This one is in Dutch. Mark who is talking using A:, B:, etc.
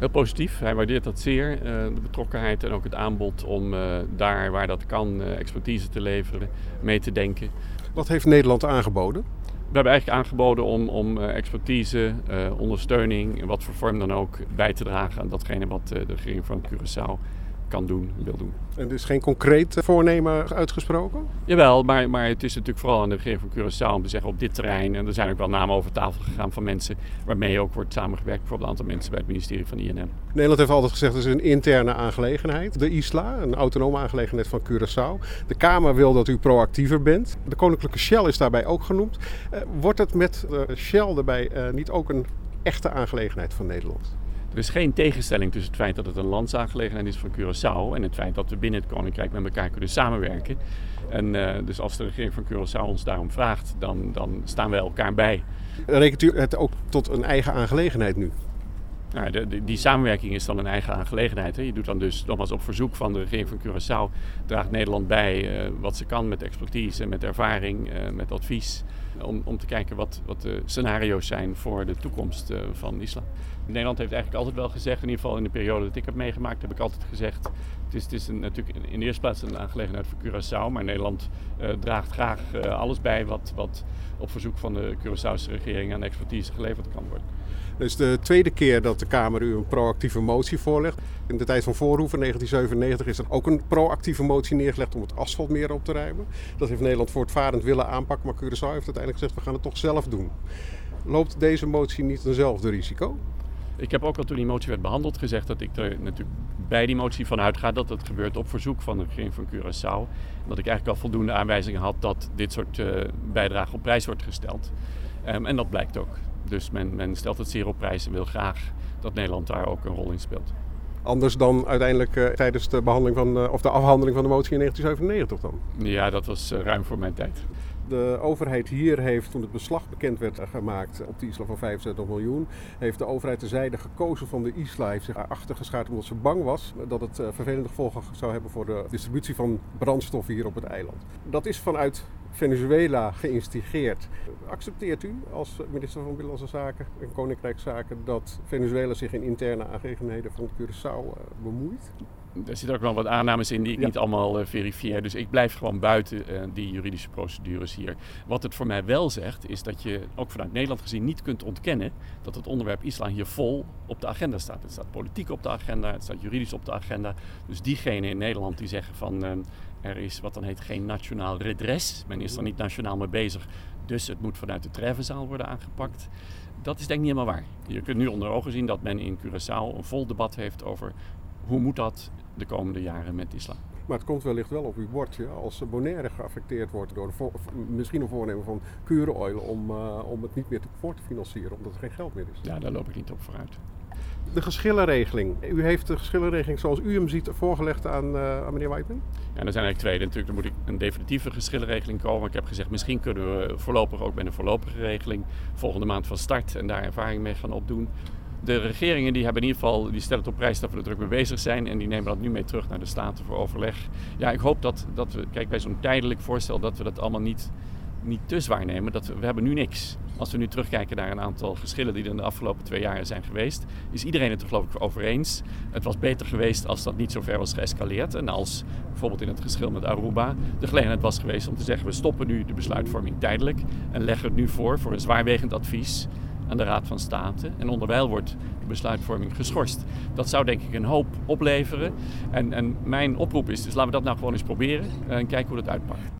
A: Heel positief. Hij waardeert dat zeer, de betrokkenheid en ook het aanbod om daar waar dat kan expertise te leveren, mee te denken.
B: Wat heeft Nederland aangeboden?
A: We hebben eigenlijk aangeboden om expertise, ondersteuning, in wat voor vorm dan ook, bij te dragen aan datgene wat de regering van Curaçao kan doen, wil doen.
B: En er is geen concreet voornemen uitgesproken?
A: Jawel, maar het is natuurlijk vooral aan de regering van Curaçao om te zeggen op dit terrein. En er zijn ook wel namen over tafel gegaan van mensen waarmee ook wordt samengewerkt. Bijvoorbeeld een aantal mensen bij het ministerie van INM.
B: Nederland heeft altijd gezegd dat het een interne aangelegenheid. De ISLA, een autonome aangelegenheid van Curaçao. De Kamer wil dat u proactiever bent. De Koninklijke Shell is daarbij ook genoemd. Wordt het met Shell daarbij niet ook een echte aangelegenheid van Nederland?
A: Er is geen tegenstelling tussen het feit dat het een landsaangelegenheid is van Curaçao en het feit dat we binnen het Koninkrijk met elkaar kunnen samenwerken. En dus als de regering van Curaçao ons daarom vraagt, dan staan wij elkaar bij.
B: Rekent u het ook tot een eigen aangelegenheid nu?
A: Nou, die samenwerking is dan een eigen aangelegenheid. Hè. Je doet dan dus nogmaals op verzoek van de regering van Curaçao, draagt Nederland bij wat ze kan met expertise, met ervaring, met advies. Om te kijken wat de scenario's zijn voor de toekomst van Isla. Nederland heeft eigenlijk altijd wel gezegd, in ieder geval in de periode dat ik heb meegemaakt, heb ik altijd gezegd, het is natuurlijk in de eerste plaats een aangelegenheid voor Curaçao, maar Nederland draagt graag alles bij wat op verzoek van de Curaçaose regering aan expertise geleverd kan worden.
B: Het is de tweede keer dat de Kamer u een proactieve motie voorlegt. In de tijd van Voorhoeven, 1997, is er ook een proactieve motie neergelegd om het asfaltmeer op te ruimen. Dat heeft Nederland voortvarend willen aanpakken, maar Curaçao heeft uiteindelijk gezegd, we gaan het toch zelf doen. Loopt deze motie niet eenzelfde risico?
A: Ik heb ook al toen die motie werd behandeld gezegd dat ik er natuurlijk bij die motie van uitga dat het gebeurt op verzoek van de regering van Curaçao. Dat ik eigenlijk al voldoende aanwijzingen had dat dit soort bijdragen op prijs wordt gesteld. En dat blijkt ook. Dus men stelt het zeer op prijs en wil graag dat Nederland daar ook een rol in speelt.
B: Anders dan uiteindelijk tijdens de afhandeling van de motie in 1997 dan?
A: Ja, dat was ruim voor mijn tijd.
B: De overheid hier heeft, toen het beslag bekend werd gemaakt op de ISLA van 75 miljoen, heeft de overheid de zijde gekozen van de ISLA. Heeft zich achtergeschaard omdat ze bang was dat het vervelende gevolgen zou hebben voor de distributie van brandstof hier op het eiland. Dat is vanuit Venezuela geïnstigeerd. Accepteert u als minister van Binnenlandse Zaken en Koninkrijkszaken dat Venezuela zich in interne aangelegenheden van Curaçao bemoeit?
A: Er zitten ook wel wat aannames in die ik niet allemaal verifieer. Dus ik blijf gewoon buiten die juridische procedures hier. Wat het voor mij wel zegt, is dat je ook vanuit Nederland gezien niet kunt ontkennen dat het onderwerp islam hier vol op de agenda staat. Het staat politiek op de agenda, het staat juridisch op de agenda. Dus diegenen in Nederland die zeggen van er is wat dan heet geen nationaal redres. Men is er niet nationaal mee bezig, dus het moet vanuit de treffenzaal worden aangepakt. Dat is denk ik niet helemaal waar. Je kunt nu onder ogen zien dat men in Curaçao een vol debat heeft over hoe moet dat de komende jaren met islam.
B: Maar het komt wellicht wel op uw bordje als Bonaire geaffecteerd wordt door misschien een voornemen van Cure-Oil om het niet meer voor te financieren, omdat er geen geld meer is.
A: Ja, daar loop ik niet op vooruit.
B: De geschillenregeling. U heeft de geschillenregeling zoals u hem ziet voorgelegd aan meneer Whiteman?
A: Ja, er zijn eigenlijk twee. Natuurlijk dan moet een definitieve geschillenregeling komen. Ik heb gezegd, misschien kunnen we voorlopig ook met een voorlopige regeling volgende maand van start en daar ervaring mee gaan opdoen. De regeringen die hebben in ieder geval, die stellen het op prijs dat we er druk mee bezig zijn en die nemen dat nu mee terug naar de Staten voor overleg. Ja, ik hoop dat we, kijk bij zo'n tijdelijk voorstel, dat we dat allemaal niet te zwaar nemen. We hebben nu niks. Als we nu terugkijken naar een aantal geschillen die er in de afgelopen 2 jaar zijn geweest, is iedereen het er geloof ik over eens. Het was beter geweest als dat niet zo ver was geëscaleerd en als bijvoorbeeld in het geschil met Aruba de gelegenheid was geweest om te zeggen we stoppen nu de besluitvorming tijdelijk en leggen het nu voor een zwaarwegend advies aan de Raad van State. En onderwijl wordt de besluitvorming geschorst. Dat zou denk ik een hoop opleveren. En mijn oproep is dus laten we dat nou gewoon eens proberen en kijken hoe dat uitpakt.